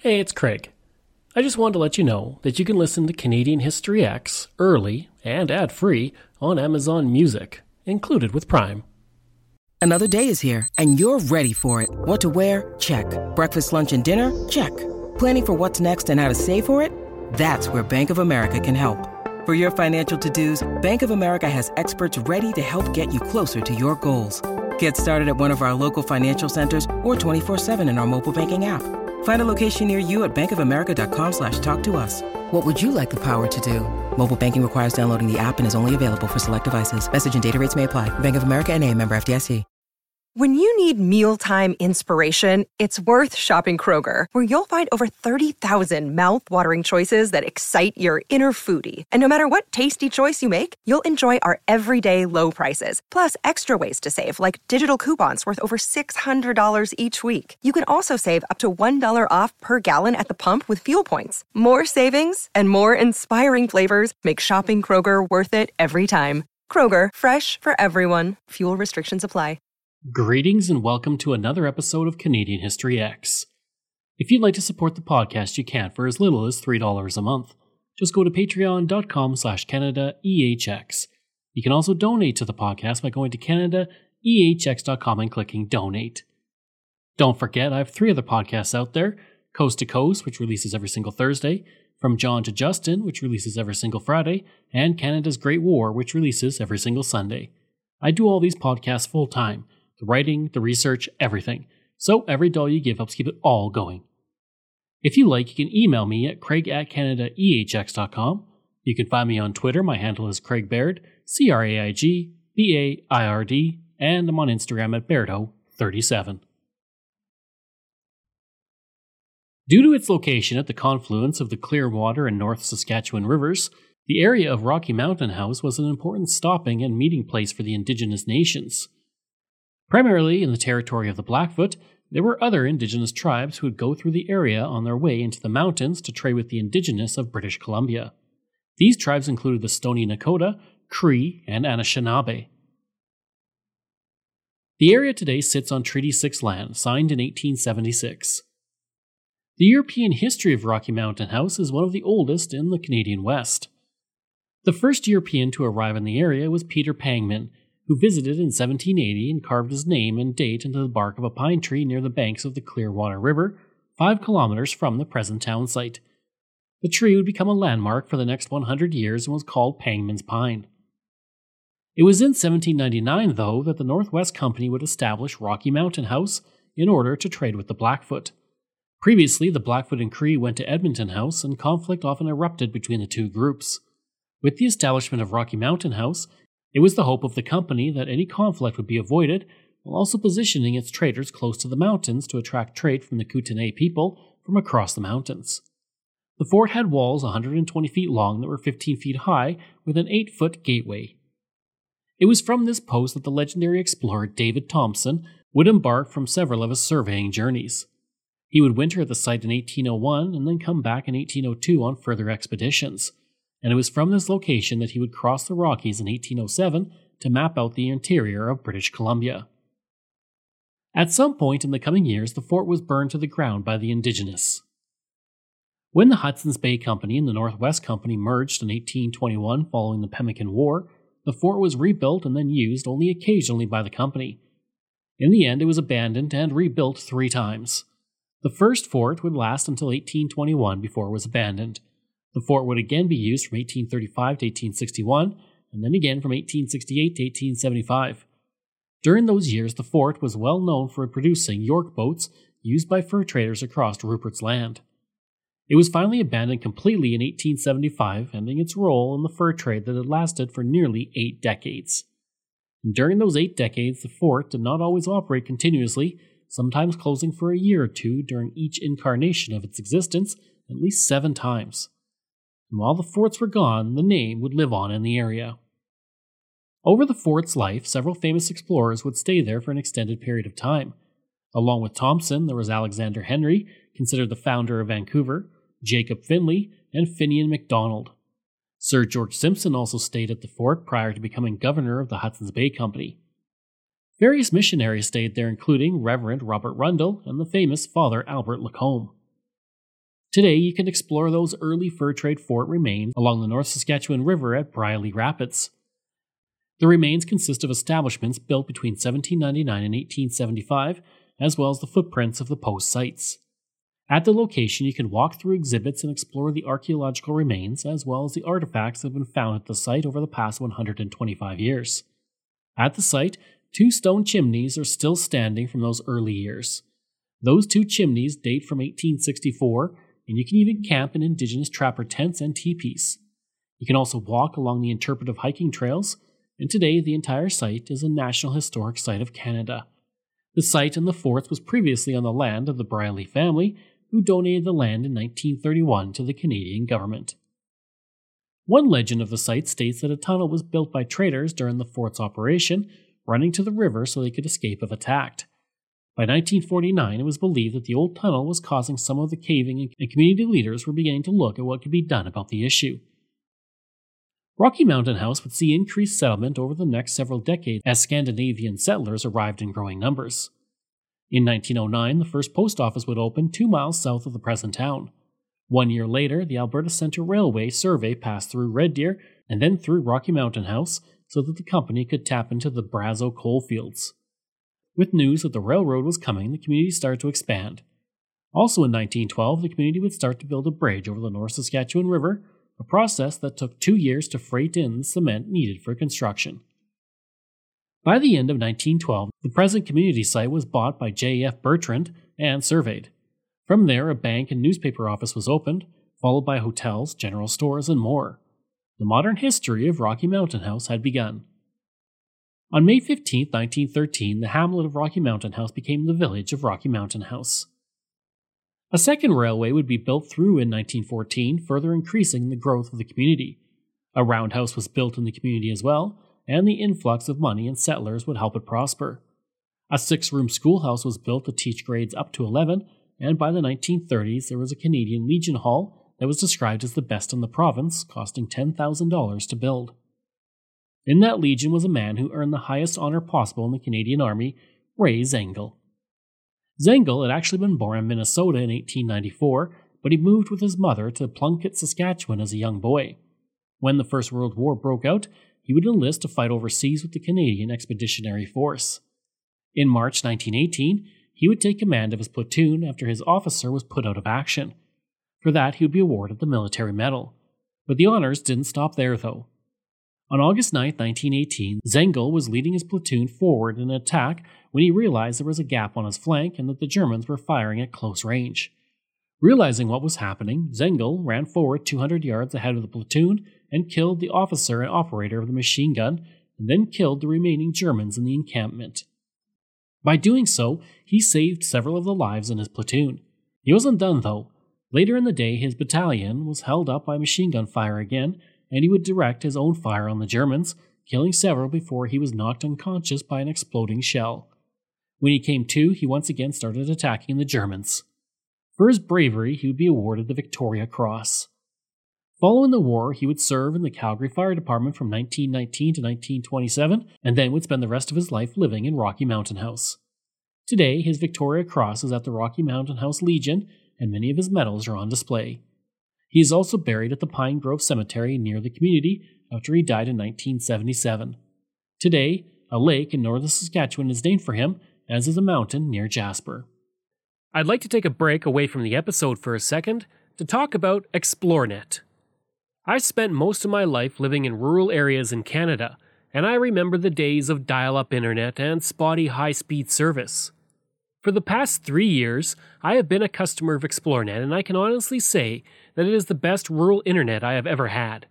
Hey, it's Craig. I just wanted to let you know that you can listen to Canadian History X early and ad-free on Amazon Music, included with Prime. Another day is here, and you're ready for it. What to wear? Check. Breakfast, lunch, and dinner? Check. Planning for what's next and how to save for it? That's where Bank of America can help. For your financial to-dos, Bank of America has experts ready to help get you closer to your goals. Get started at one of our local financial centers or 24/7 in our mobile banking app. Find a location near you at bankofamerica.com/talktous. What would you like the power to do? Mobile banking requires downloading the app and is only available for select devices. Message and data rates may apply. Bank of America N.A., member FDIC. When you need mealtime inspiration, it's worth shopping Kroger, where you'll find over 30,000 mouth-watering choices that excite your inner foodie. And no matter what tasty choice you make, you'll enjoy our everyday low prices, plus extra ways to save, like digital coupons worth over $600 each week. You can also save up to $1 off per gallon at the pump with fuel points. More savings and more inspiring flavors make shopping Kroger worth it every time. Kroger, fresh for everyone. Fuel restrictions apply. Greetings and welcome to another episode of Canadian History X. If you'd like to support the podcast, you can for as little as $3 a month. Just go to patreon.com/CanadaEHX. You can also donate to the podcast by going to CanadaEHX.com and clicking Donate. Don't forget, I have 3 other podcasts out there: Coast to Coast, which releases every single Thursday, From John to Justin, which releases every single Friday, and Canada's Great War, which releases every single Sunday. I do all these podcasts full-time. The writing, the research, everything. So every dollar you give helps keep it all going. If you like, you can email me at craig@CanadaEHX.com. You can find me on Twitter. My handle is Craig Baird, CraigBaird, and I'm on Instagram at Bairdo37. Due to its location at the confluence of the Clearwater and North Saskatchewan rivers, the area of Rocky Mountain House was an important stopping and meeting place for the Indigenous nations. Primarily in the territory of the Blackfoot, there were other Indigenous tribes who would go through the area on their way into the mountains to trade with the Indigenous of British Columbia. These tribes included the Stoney Nakoda, Cree, and Anishinaabe. The area today sits on Treaty 6 land, signed in 1876. The European history of Rocky Mountain House is one of the oldest in the Canadian West. The first European to arrive in the area was Peter Pangman, who visited in 1780 and carved his name and date into the bark of a pine tree near the banks of the Clearwater River, 5 kilometers from the present town site. The tree would become a landmark for the next 100 years and was called Pangman's Pine. It was in 1799, though, that the Northwest Company would establish Rocky Mountain House in order to trade with the Blackfoot. Previously, the Blackfoot and Cree went to Edmonton House, and conflict often erupted between the two groups. With the establishment of Rocky Mountain House, it was the hope of the company that any conflict would be avoided, while also positioning its traders close to the mountains to attract trade from the Kootenay people from across the mountains. The fort had walls 120 feet long that were 15 feet high, with an 8-foot gateway. It was from this post that the legendary explorer David Thompson would embark from several of his surveying journeys. He would winter at the site in 1801 and then come back in 1802 on further expeditions. And it was from this location that he would cross the Rockies in 1807 to map out the interior of British Columbia. At some point in the coming years, the fort was burned to the ground by the Indigenous. When the Hudson's Bay Company and the Northwest Company merged in 1821 following the Pemmican War, the fort was rebuilt and then used only occasionally by the company. In the end, it was abandoned and rebuilt 3 times. The first fort would last until 1821 before it was abandoned. The fort would again be used from 1835 to 1861, and then again from 1868 to 1875. During those years, the fort was well known for producing York boats used by fur traders across Rupert's Land. It was finally abandoned completely in 1875, ending its role in the fur trade that had lasted for nearly 8 decades. And during those 8 decades, the fort did not always operate continuously, sometimes closing for a year or two during each incarnation of its existence, at least 7 times. And while the forts were gone, the name would live on in the area. Over the fort's life, several famous explorers would stay there for an extended period of time. Along with Thompson, there was Alexander Henry, considered the founder of Vancouver, Jacob Finley, and Finian MacDonald. Sir George Simpson also stayed at the fort prior to becoming governor of the Hudson's Bay Company. Various missionaries stayed there, including Reverend Robert Rundle and the famous Father Albert Lacombe. Today, you can explore those early fur trade fort remains along the North Saskatchewan River at Brierley Rapids. The remains consist of establishments built between 1799 and 1875, as well as the footprints of the post sites. At the location, you can walk through exhibits and explore the archaeological remains, as well as the artifacts that have been found at the site over the past 125 years. At the site, 2 stone chimneys are still standing from those early years. Those 2 chimneys date from 1864, and you can even camp in Indigenous trapper tents and teepees. You can also walk along the interpretive hiking trails, and today the entire site is a National Historic Site of Canada. The site and the fort was previously on the land of the Brierley family, who donated the land in 1931 to the Canadian government. One legend of the site states that a tunnel was built by traders during the fort's operation, running to the river so they could escape if attacked. By 1949, it was believed that the old tunnel was causing some of the caving, and community leaders were beginning to look at what could be done about the issue. Rocky Mountain House would see increased settlement over the next several decades as Scandinavian settlers arrived in growing numbers. In 1909, the first post office would open 2 miles south of the present town. 1 year later, the Alberta Centre Railway survey passed through Red Deer and then through Rocky Mountain House so that the company could tap into the Brazeau coal fields. With news that the railroad was coming, the community started to expand. Also in 1912, the community would start to build a bridge over the North Saskatchewan River, a process that took 2 years to freight in the cement needed for construction. By the end of 1912, the present community site was bought by J.F. Bertrand and surveyed. From there, a bank and newspaper office was opened, followed by hotels, general stores, and more. The modern history of Rocky Mountain House had begun. On May 15, 1913, the hamlet of Rocky Mountain House became the village of Rocky Mountain House. A second railway would be built through in 1914, further increasing the growth of the community. A roundhouse was built in the community as well, and the influx of money and settlers would help it prosper. A 6-room schoolhouse was built to teach grades up to 11, and by the 1930s there was a Canadian Legion Hall that was described as the best in the province, costing $10,000 to build. In that legion was a man who earned the highest honor possible in the Canadian Army, Ray Zengel. Zengel had actually been born in Minnesota in 1894, but he moved with his mother to Plunkett, Saskatchewan as a young boy. When the First World War broke out, he would enlist to fight overseas with the Canadian Expeditionary Force. In March 1918, he would take command of his platoon after his officer was put out of action. For that, he would be awarded the Military Medal. But the honors didn't stop there, though. On August 9, 1918, Zengel was leading his platoon forward in an attack when he realized there was a gap on his flank and that the Germans were firing at close range. Realizing what was happening, Zengel ran forward 200 yards ahead of the platoon and killed the officer and operator of the machine gun, and then killed the remaining Germans in the encampment. By doing so, he saved several of the lives in his platoon. He wasn't done, though. Later in the day, his battalion was held up by machine gun fire again, and he would direct his own fire on the Germans, killing several before he was knocked unconscious by an exploding shell. When he came to, he once again started attacking the Germans. For his bravery, he would be awarded the Victoria Cross. Following the war, he would serve in the Calgary Fire Department from 1919 to 1927, and then would spend the rest of his life living in Rocky Mountain House. Today, his Victoria Cross is at the Rocky Mountain House Legion, and many of his medals are on display. He is also buried at the Pine Grove Cemetery near the community after he died in 1977. Today, a lake in northern Saskatchewan is named for him, as is a mountain near Jasper. I'd like to take a break away from the episode for a second to talk about ExploreNet. I spent most of my life living in rural areas in Canada, and I remember the days of dial-up internet and spotty high-speed service. For the past 3 years, I have been a customer of ExploreNet, and I can honestly say that it is the best rural internet I have ever had.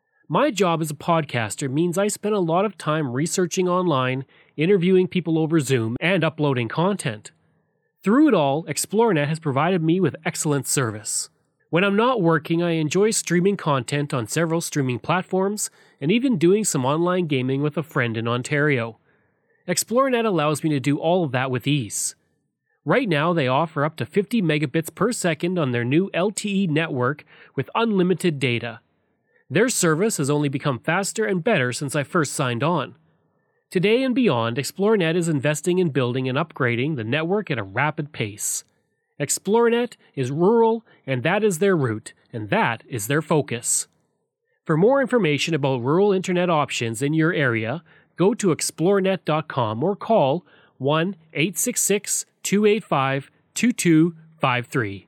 My job as a podcaster means I spend a lot of time researching online, interviewing people over Zoom, and uploading content. Through it all, ExploreNet has provided me with excellent service. When I'm not working, I enjoy streaming content on several streaming platforms, and even doing some online gaming with a friend in Ontario. ExploreNet allows me to do all of that with ease. Right now, they offer up to 50 megabits per second on their new LTE network with unlimited data. Their service has only become faster and better since I first signed on. Today and beyond, ExploreNet is investing in building and upgrading the network at a rapid pace. Xplornet is rural, and that is their route, and that is their focus. For more information about rural internet options in your area, go to xplornet.com or call 1-866-285-2253.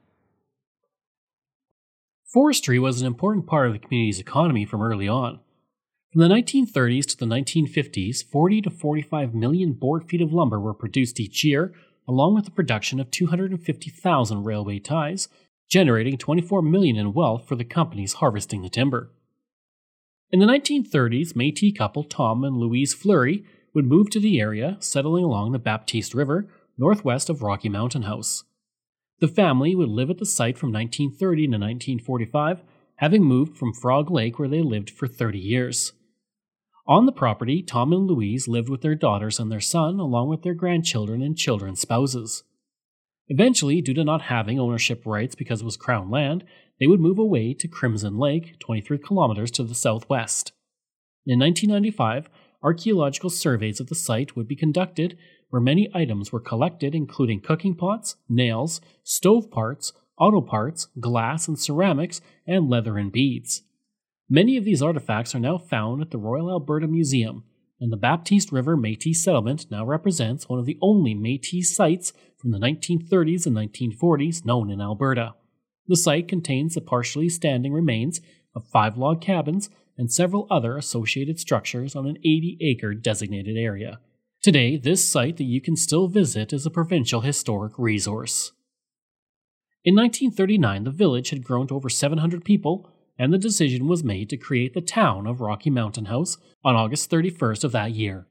Forestry was an important part of the community's economy from early on. From the 1930s to the 1950s, 40 to 45 million board feet of lumber were produced each year, along with the production of 250,000 railway ties, generating $24 million in wealth for the companies harvesting the timber. In the 1930s, Métis couple Tom and Louise Fleury would move to the area, settling along the Baptiste River, northwest of Rocky Mountain House. The family would live at the site from 1930 to 1945, having moved from Frog Lake where they lived for 30 years. On the property, Tom and Louise lived with their daughters and their son, along with their grandchildren and children's spouses. Eventually, due to not having ownership rights because it was Crown land, they would move away to Crimson Lake, 23 kilometers to the southwest. In 1995, archaeological surveys of the site would be conducted, where many items were collected, including cooking pots, nails, stove parts, auto parts, glass and ceramics, and leather and beads. Many of these artifacts are now found at the Royal Alberta Museum, and the Baptiste River Métis settlement now represents one of the only Métis sites from the 1930s and 1940s known in Alberta. The site contains the partially standing remains of 5 log cabins and several other associated structures on an 80-acre designated area. Today, this site that you can still visit is a provincial historic resource. In 1939, the village had grown to over 700 people, and the decision was made to create the town of Rocky Mountain House on August 31st of that year.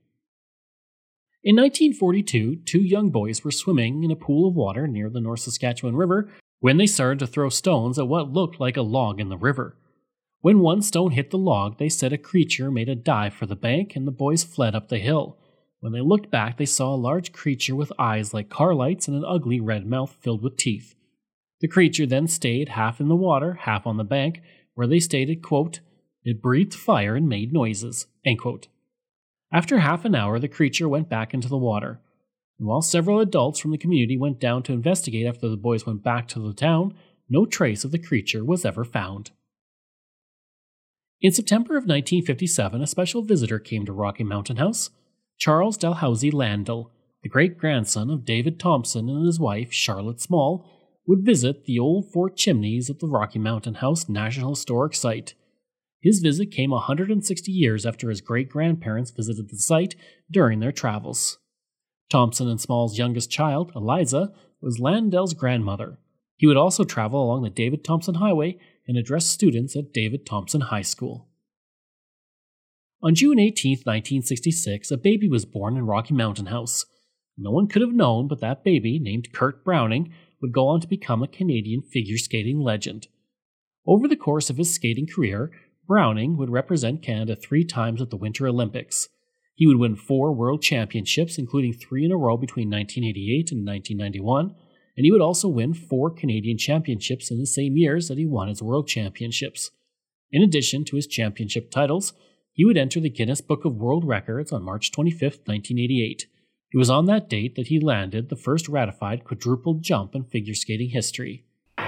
In 1942, 2 young boys were swimming in a pool of water near the North Saskatchewan River when they started to throw stones at what looked like a log in the river. When one stone hit the log, they said a creature made a dive for the bank, and the boys fled up the hill. When they looked back, they saw a large creature with eyes like car lights and an ugly red mouth filled with teeth. The creature then stayed half in the water, half on the bank, where they stated, quote, "It breathed fire and made noises," end quote. After half an hour, the creature went back into the water. And while several adults from the community went down to investigate after the boys went back to the town, no trace of the creature was ever found. In September of 1957, a special visitor came to Rocky Mountain House. Charles Dalhousie Landel, the great-grandson of David Thompson and his wife, Charlotte Small, would visit the old Fort Chimneys at the Rocky Mountain House National Historic Site. His visit came 160 years after his great-grandparents visited the site during their travels. Thompson and Small's youngest child, Eliza, was Landel's grandmother. He would also travel along the David Thompson Highway and address students at David Thompson High School. On June 18, 1966, a baby was born in Rocky Mountain House. No one could have known, but that baby, named Kurt Browning, would go on to become a Canadian figure skating legend. Over the course of his skating career, Browning would represent Canada 3 times at the Winter Olympics. He would win 4 world championships, including 3 in a row between 1988 and 1991, and he would also win 4 Canadian championships in the same years that he won his world championships. In addition to his championship titles, he would enter the Guinness Book of World Records on March 25, 1988. It was on that date that he landed the first ratified quadruple jump in figure skating history.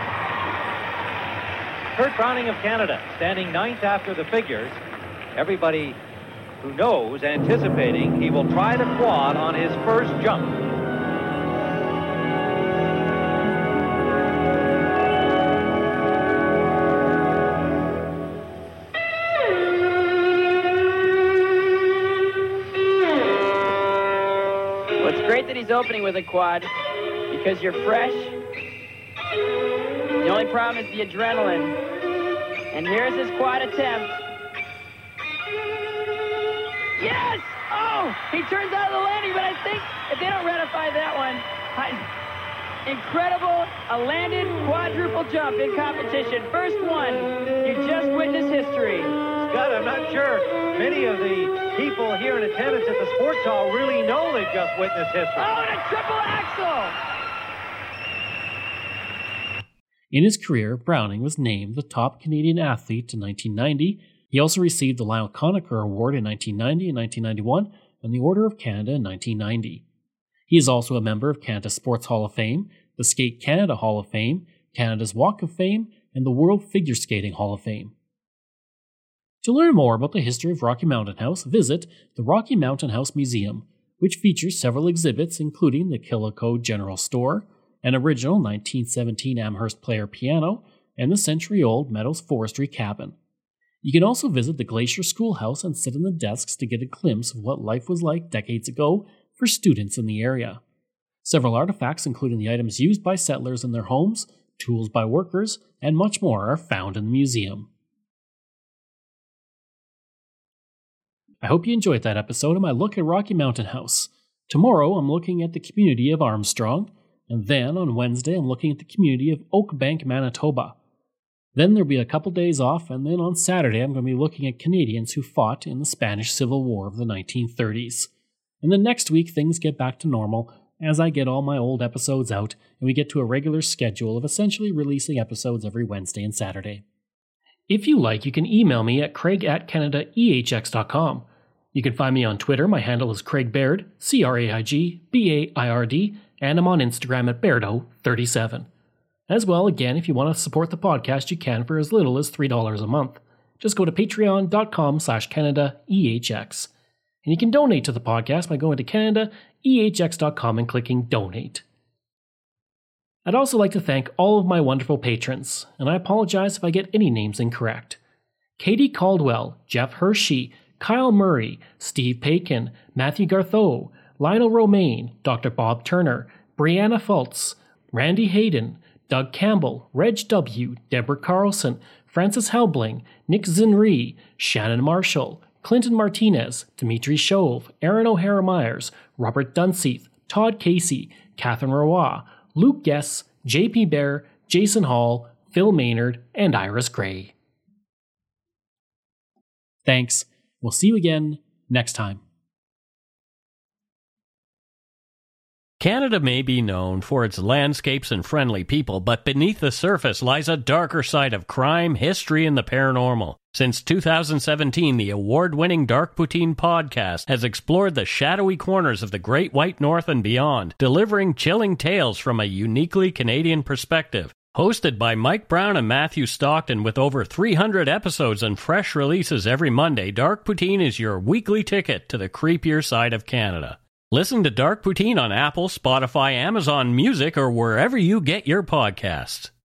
Kurt Browning of Canada, standing 9th after the figures. Everybody who knows, anticipating he will try the quad on his first jump. That he's opening with a quad because you're fresh. The only problem is the adrenaline. And here's his quad attempt. Yes! Oh! He turns out of the landing, but I think if they don't ratify that one, incredible, a landed quadruple jump in competition. First one. You just witnessed history. Scott, I'm not sure many of the people here in attendance at the sports hall really know they just witnessed history. Oh, and a triple axel! In his career, Browning was named the top Canadian athlete in 1990. He also received the Lyle Conacher Award in 1990 and 1991, and the Order of Canada in 1990. He is also a member of Canada Sports Hall of Fame, the Skate Canada Hall of Fame, Canada's Walk of Fame, and the World Figure Skating Hall of Fame. To learn more about the history of Rocky Mountain House, visit the Rocky Mountain House Museum, which features several exhibits including the Killico General Store, an original 1917 Amherst player piano, and the century-old Meadows Forestry Cabin. You can also visit the Glacier Schoolhouse and sit in the desks to get a glimpse of what life was like decades ago for students in the area. Several artifacts, including the items used by settlers in their homes, tools by workers, and much more are found in the museum. I hope you enjoyed that episode of my look at Rocky Mountain House. Tomorrow I'm looking at the community of Armstrong, and then on Wednesday I'm looking at the community of Oakbank, Manitoba. Then there'll be a couple days off, and then on Saturday I'm going to be looking at Canadians who fought in the Spanish Civil War of the 1930s. And then next week things get back to normal as I get all my old episodes out and we get to a regular schedule of essentially releasing episodes every Wednesday and Saturday. If you like, you can email me at craig@canadaehx.com. You can find me on Twitter. My handle is Craig Baird, CraigBaird, and I'm on Instagram at Bairdo37. As well, again, if you want to support the podcast, you can for as little as $3 a month. Just go to patreon.com/CanadaEHX. And you can donate to the podcast by going to CanadaEHX.com and clicking Donate. I'd also like to thank all of my wonderful patrons, and I apologize if I get any names incorrect. Katie Caldwell, Jeff Hershey, Kyle Murray, Steve Paikin, Matthew Gartho, Lionel Romaine, Dr. Bob Turner, Brianna Fultz, Randy Hayden, Doug Campbell, Reg W., Deborah Carlson, Francis Helbling, Nick Zinri, Shannon Marshall, Clinton Martinez, Dimitri Shove, Aaron O'Hara Myers, Robert Dunseith, Todd Casey, Catherine Roy, Luke Guess, JP Bear, Jason Hall, Phil Maynard, and Iris Gray. Thanks. We'll see you again next time. Canada may be known for its landscapes and friendly people, but beneath the surface lies a darker side of crime, history, and the paranormal. Since 2017, the award-winning Dark Poutine podcast has explored the shadowy corners of the Great White North and beyond, delivering chilling tales from a uniquely Canadian perspective. Hosted by Mike Brown and Matthew Stockton with over 300 episodes and fresh releases every Monday, Dark Poutine is your weekly ticket to the creepier side of Canada. Listen to Dark Poutine on Apple, Spotify, Amazon Music, or wherever you get your podcasts.